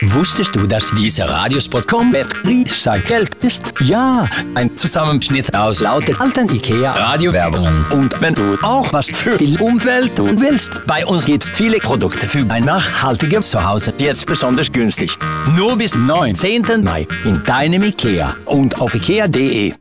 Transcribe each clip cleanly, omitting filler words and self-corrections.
Wusstest du, dass dieser Radiospot komplett recycelt ist? Ja, ein Zusammenschnitt aus lauter alten IKEA-Radiowerbungen. Und wenn du auch was für die Umwelt tun willst, bei uns gibt's viele Produkte für ein nachhaltiges Zuhause. Jetzt besonders günstig. Nur bis 19. Mai in deinem IKEA und auf ikea.de.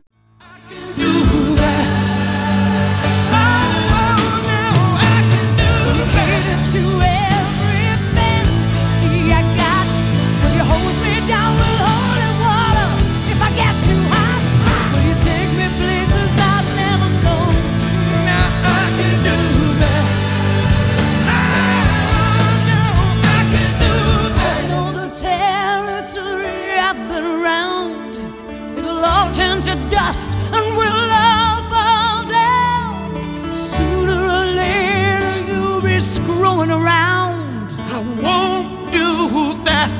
Turn to dust and we'll all fall down. Sooner or later you'll be screwing around. I won't do that.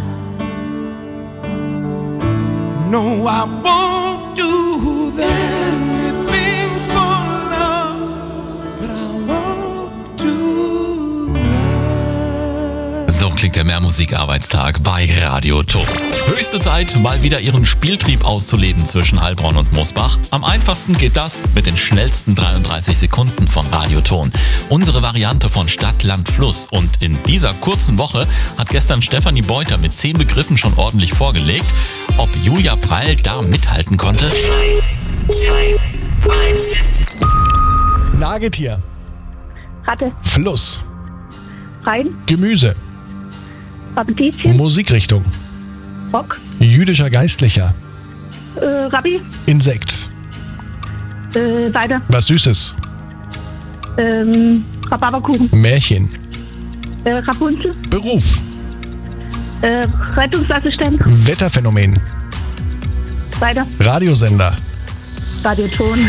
No, I won't do that. Anything for love, but I won't do that. So klingt der Mehrmusik-Arbeitstag bei Radio Ton. Höchste Zeit, mal wieder ihren Spieltrieb auszuleben zwischen Heilbronn und Mosbach. Am einfachsten geht das mit den schnellsten 33 Sekunden von Radio Ton. Unsere Variante von Stadt, Land, Fluss. Und in dieser kurzen Woche hat gestern Stefanie Beuter mit 10 Begriffen schon ordentlich vorgelegt. Ob Julia Preil da mithalten konnte? 3, 2, 1. Nagetier. Ratte. Fluss. Rhein. Gemüse. Appetitchen. Musikrichtung. Rock. Jüdischer Geistlicher. Rabbi. Insekt. Weiter. Was Süßes. Rhabarberkuchen. Märchen. Rapunzel. Beruf. Rettungsassistent. Wetterphänomen. Weiter. Radiosender. Radioton.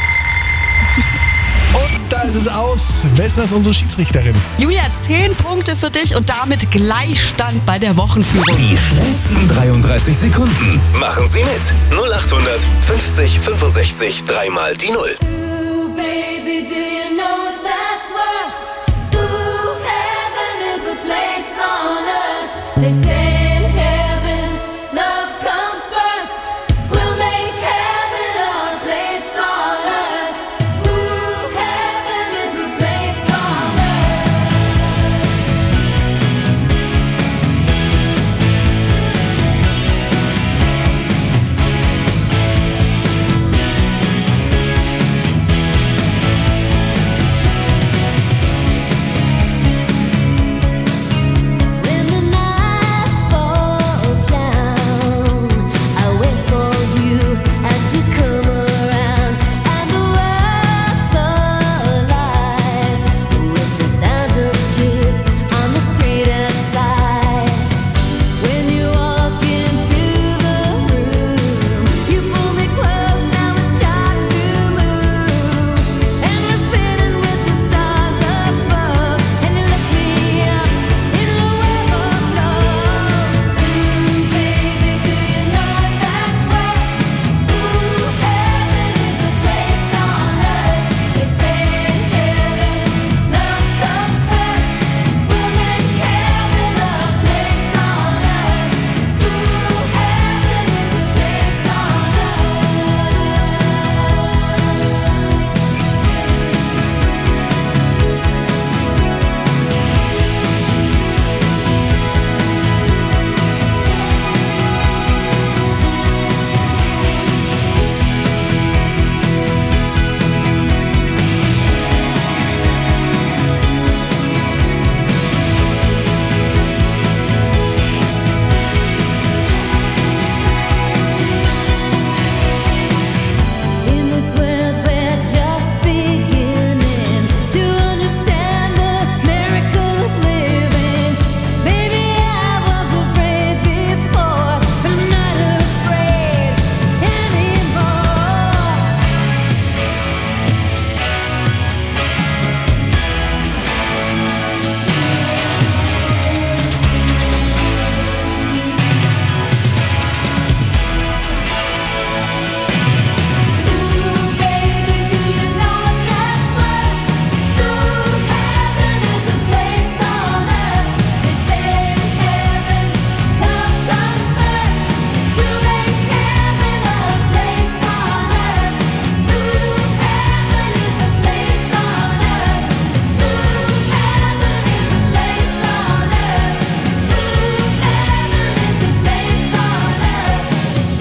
Und da ist es aus. Wer ist das, unsere Schiedsrichterin? Julia, 10 Punkte für dich und damit Gleichstand bei der Wochenführung. Die schnellsten 33 Sekunden. Machen Sie mit. 0800 50 65 3 die 0. Ooh, baby, do you know that's worth? Ooh, heaven is a place on earth. They say in heaven, love comes first. We'll make heaven our place on earth. Ooh, heaven is a place on When the night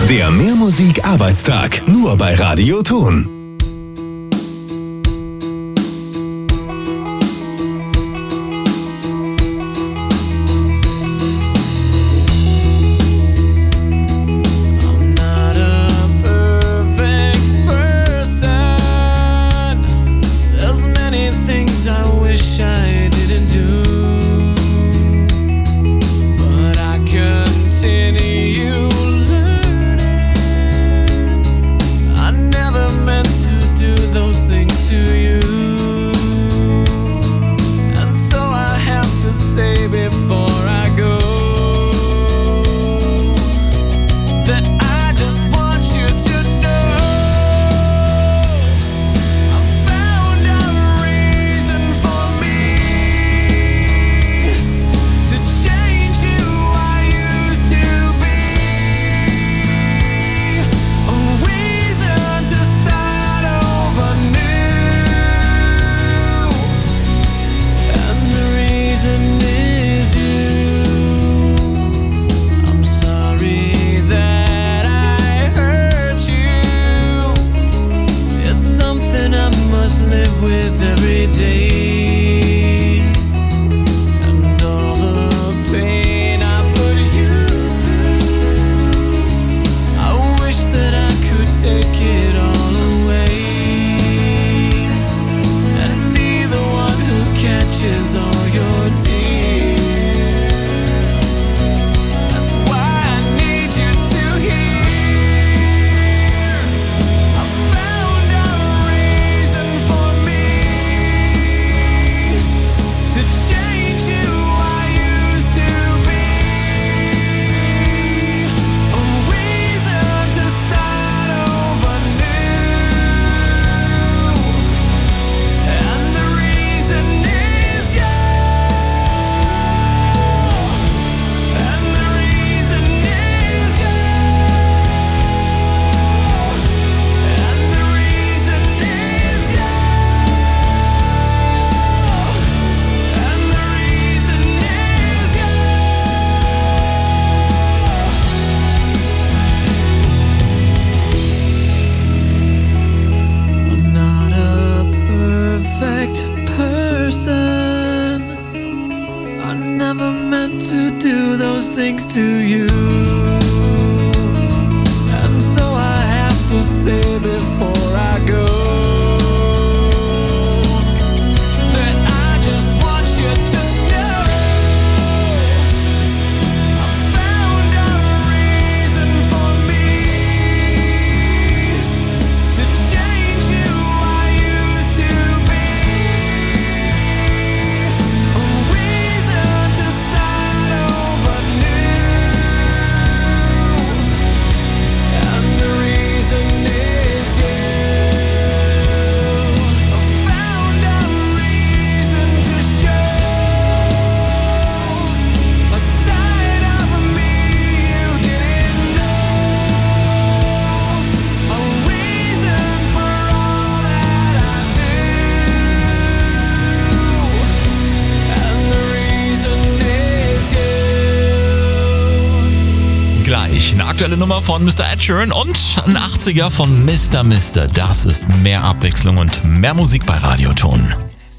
Der Mehrmusik-Arbeitstag. Nur bei Radio Ton. Eine aktuelle Nummer von Mr. Ed Sheeran und ein 80er von Mr. Mister. Das ist mehr Abwechslung und mehr Musik bei Radioton.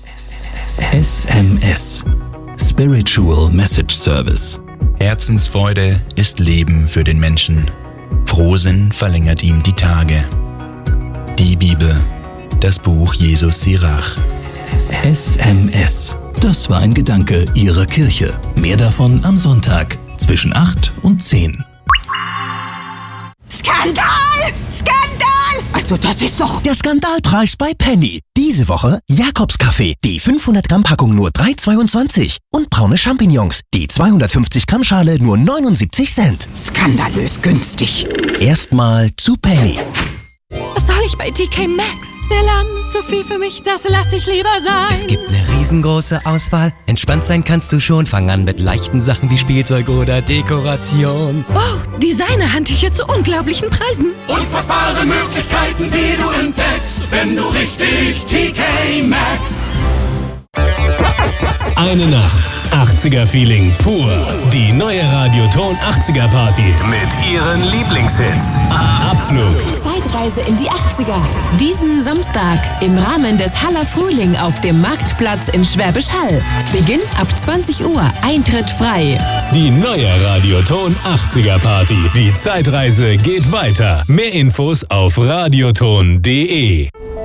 SMS. Spiritual Message Service. Herzensfreude ist Leben für den Menschen. Frohsinn verlängert ihm die Tage. Die Bibel, das Buch Jesus Sirach. SMS. Das war ein Gedanke Ihrer Kirche. Mehr davon am Sonntag zwischen 8 und 10. Skandal! Skandal! Also das ist doch... Der Skandalpreis bei Penny. Diese Woche Jakobskaffee. Die 500 Gramm Packung nur 3,22. Und braune Champignons. Die 250 Gramm Schale nur 79 Cent. Skandalös günstig. Erstmal zu Penny. Was soll ich bei TK Maxx? Der Laden ist so viel für mich, das lasse ich lieber sein. Es gibt eine riesengroße Auswahl. Entspannt sein kannst du schon. Fang an mit leichten Sachen wie Spielzeug oder Dekoration. Oh, Designer-Handtücher zu unglaublichen Preisen. Unfassbare Möglichkeiten, die du entdeckst, wenn du richtig TK Maxx. Eine Nacht. 80er-Feeling pur. Die neue Radioton 80er Party. Mit ihren Lieblingshits. Abflug. Zeitreise in die 80er. Diesen Samstag im Rahmen des Haller Frühling auf dem Marktplatz in Schwäbisch Hall. Beginn ab 20 Uhr. Eintritt frei. Die neue Radioton 80er Party. Die Zeitreise geht weiter. Mehr Infos auf radioton.de.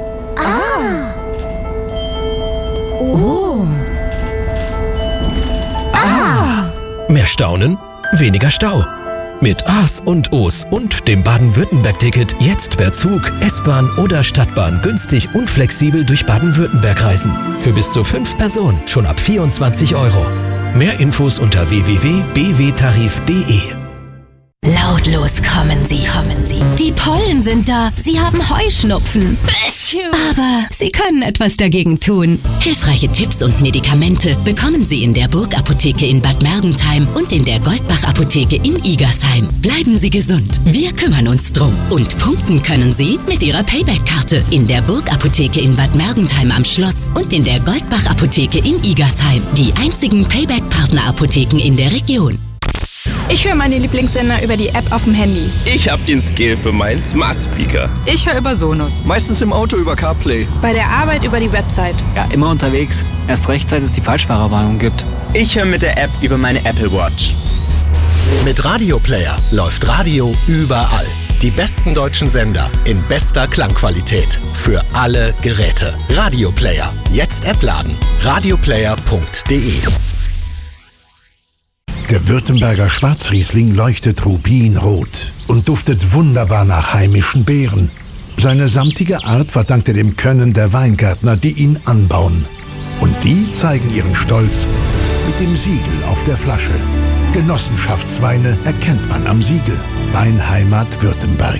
Mehr Staunen, weniger Stau. Mit A's und O's und dem Baden-Württemberg-Ticket jetzt per Zug, S-Bahn oder Stadtbahn günstig und flexibel durch Baden-Württemberg reisen. Für bis zu 5 Personen schon ab 24 €. Mehr Infos unter www.bwtarif.de. Lautlos kommen sie. Die Pollen sind da. Sie haben Heuschnupfen. Aber sie können etwas dagegen tun. Hilfreiche Tipps und Medikamente bekommen Sie in der Burgapotheke in Bad Mergentheim und in der Goldbach-Apotheke in Igersheim. Bleiben Sie gesund. Wir kümmern uns drum. Und punkten können Sie mit Ihrer Payback-Karte in der Burgapotheke in Bad Mergentheim am Schloss und in der Goldbach-Apotheke in Igersheim. Die einzigen Payback-Partner-Apotheken in der Region. Ich höre meine Lieblingssender über die App auf dem Handy. Ich habe den Skill für meinen Smart Speaker. Ich höre über Sonos. Meistens im Auto über CarPlay. Bei der Arbeit über die Website. Ja, immer unterwegs. Erst recht, seit es die Falschfahrerwarnung gibt. Ich höre mit der App über meine Apple Watch. Mit Radio Player läuft Radio überall. Die besten deutschen Sender in bester Klangqualität. Für alle Geräte. Radio Player. Jetzt App laden. radioplayer.de. Der Württemberger Schwarzriesling leuchtet rubinrot und duftet wunderbar nach heimischen Beeren. Seine samtige Art verdankt er dem Können der Weingärtner, die ihn anbauen. Und die zeigen ihren Stolz mit dem Siegel auf der Flasche. Genossenschaftsweine erkennt man am Siegel. Weinheimat Württemberg.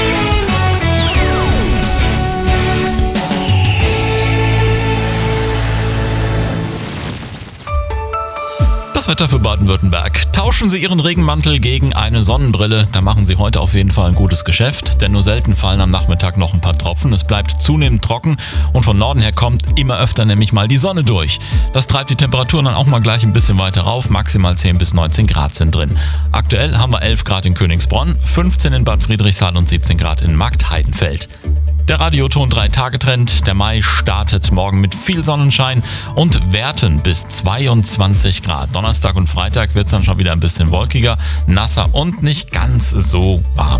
Das Wetter für Baden-Württemberg. Tauschen Sie Ihren Regenmantel gegen eine Sonnenbrille. Da machen Sie heute auf jeden Fall ein gutes Geschäft, denn nur selten fallen am Nachmittag noch ein paar Tropfen. Es bleibt zunehmend trocken und von Norden her kommt immer öfter nämlich mal die Sonne durch. Das treibt die Temperaturen dann auch mal gleich ein bisschen weiter rauf. Maximal 10 bis 19 Grad sind drin. Aktuell haben wir 11 Grad in Königsbronn, 15 in Bad Friedrichshall und 17 Grad in Marktheidenfeld. Der Radioton 3-Tage-Trend. Der Mai startet morgen mit viel Sonnenschein und Werten bis 22 Grad. Donnerstag und Freitag wird es dann schon wieder ein bisschen wolkiger, nasser und nicht ganz so warm.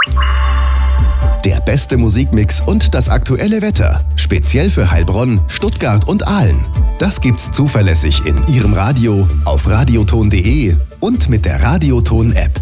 Der beste Musikmix und das aktuelle Wetter. Speziell für Heilbronn, Stuttgart und Aalen. Das gibt's zuverlässig in Ihrem Radio, auf radioton.de und mit der Radioton-App.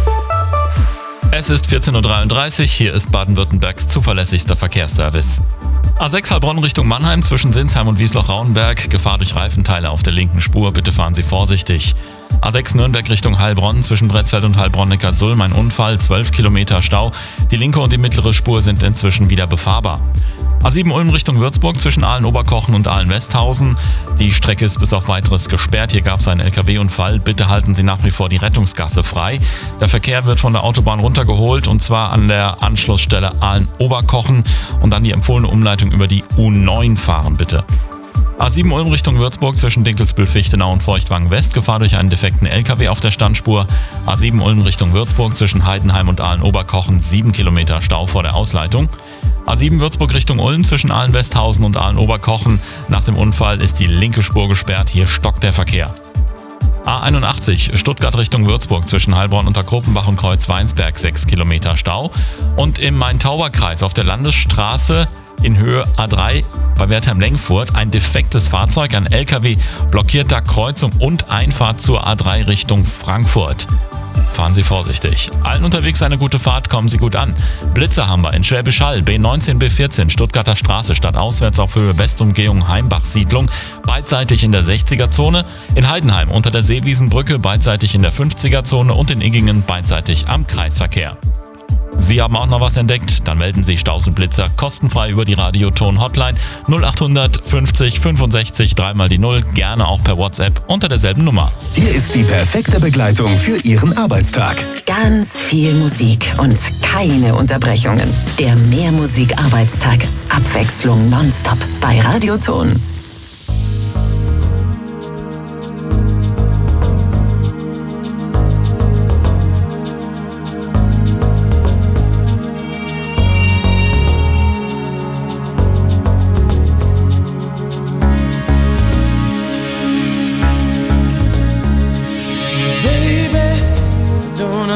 Es ist 14.33 Uhr, hier ist Baden-Württembergs zuverlässigster Verkehrsservice. A6 Heilbronn Richtung Mannheim zwischen Sinsheim und Wiesloch-Rauenberg. Gefahr durch Reifenteile auf der linken Spur, bitte fahren Sie vorsichtig. A6 Nürnberg Richtung Heilbronn zwischen Bretzfeld und Heilbronn-Neckarsulm ein Unfall, 12 Kilometer Stau. Die linke und die mittlere Spur sind inzwischen wieder befahrbar. A7 Ulm Richtung Würzburg zwischen Aalen-Oberkochen und Aalen-Westhausen. Die Strecke ist bis auf weiteres gesperrt. Hier gab es einen LKW-Unfall. Bitte halten Sie nach wie vor die Rettungsgasse frei. Der Verkehr wird von der Autobahn runtergeholt und zwar an der Anschlussstelle Aalen-Oberkochen und dann die empfohlene Umleitung über die U9 fahren, bitte. A7 Ulm Richtung Würzburg zwischen Dinkelsbühl-Fichtenau und Feuchtwangen-West. Gefahr durch einen defekten LKW auf der Standspur. A7 Ulm Richtung Würzburg zwischen Heidenheim und Aalen-Oberkochen 7 Kilometer Stau vor der Ausleitung. A7 Würzburg Richtung Ulm zwischen Aalen-Westhausen und Aalen-Oberkochen. Nach dem Unfall ist die linke Spur gesperrt. Hier stockt der Verkehr. A81 Stuttgart Richtung Würzburg zwischen Heilbronn unter Krupenbach und Kreuzweinsberg 6 Kilometer Stau. Und im Main-Tauber-Kreis auf der Landesstraße in Höhe A3 bei Wertheim-Lengfurt ein defektes Fahrzeug, ein LKW blockiert da Kreuzung und Einfahrt zur A3 Richtung Frankfurt. Fahren Sie vorsichtig. Allen unterwegs eine gute Fahrt, kommen Sie gut an. Blitzer haben wir in Schwäbisch Hall, B19, B14, Stuttgarter Straße, stadtauswärts auf Höhe Westumgehung Heimbach-Siedlung, beidseitig in der 60er-Zone, in Heidenheim unter der Seewiesenbrücke, beidseitig in der 50er-Zone und in Iggingen beidseitig am Kreisverkehr. Sie haben auch noch was entdeckt? Dann melden Sie Staus und Blitzer kostenfrei über die Radioton-Hotline 0800 50 65 3 die 0, gerne auch per WhatsApp unter derselben Nummer. Hier ist die perfekte Begleitung für Ihren Arbeitstag. Ganz viel Musik und keine Unterbrechungen. Der Mehrmusik-Arbeitstag. Abwechslung nonstop bei Radioton.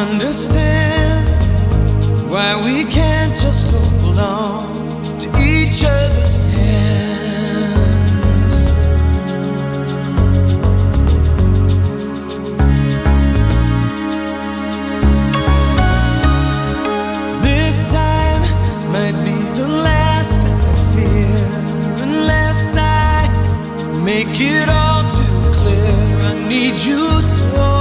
understand why we can't just hold on to each other's hands. This time might be the last I fear, unless I make it all too clear. I need you so.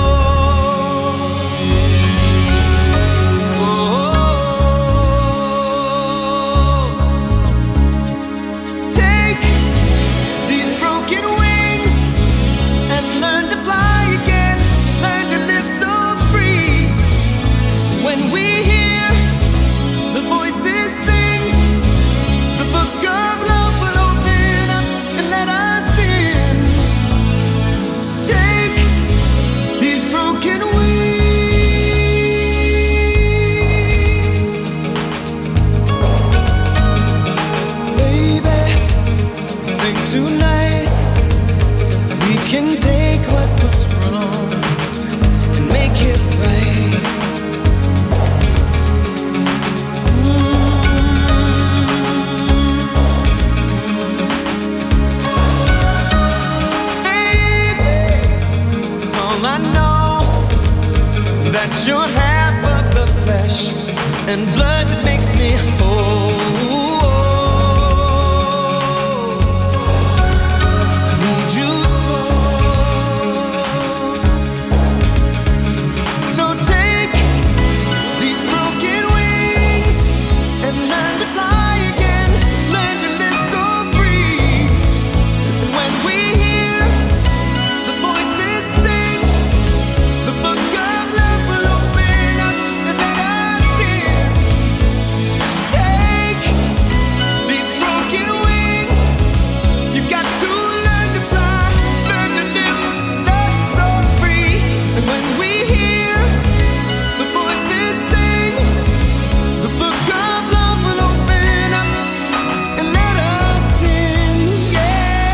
You're half of the flesh and blood that makes me whole. I need you so take these broken wings and learn to fly again, learn to live so free. And when we hear the voices sing the book of love will open up and let us in. Take these broken wings. You got to learn to fly, learn to live, love so free. And when we hear the voices sing, the book of love will open up and let us in. Yeah.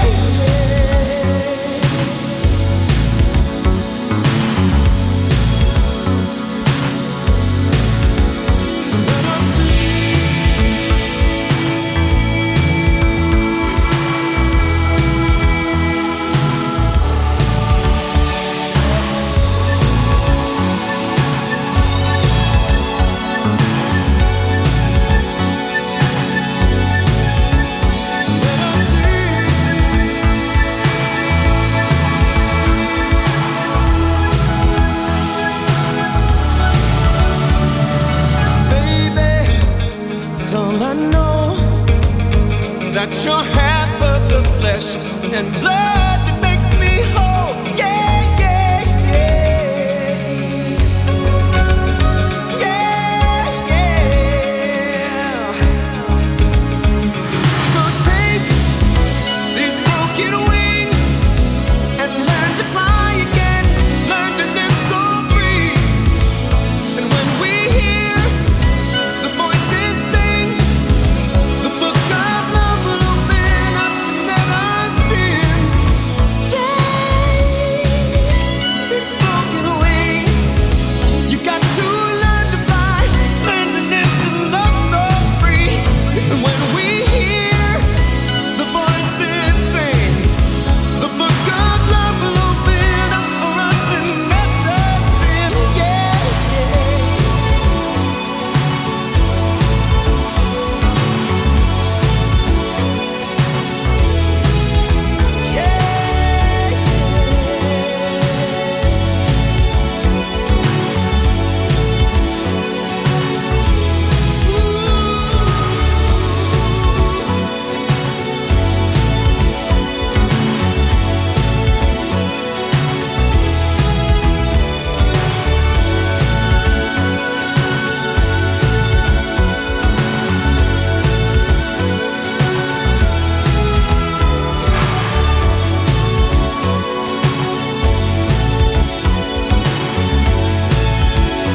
That's all I know, that you're half of the flesh and blood.